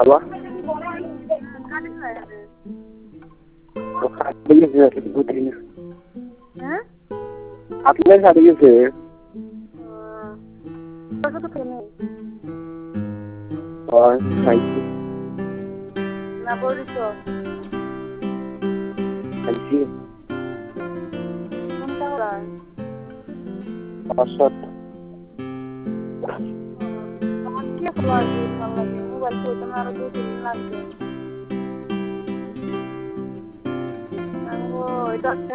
খাবা হ্যাঁ আপনার সাথে গেছে খাইছি না বলিস খাইছি কোনটা হয় অসৎ আমার কি ভালো লাগে মোবাইল তো তোমার আরো 2-3 দিন লাগবে এটা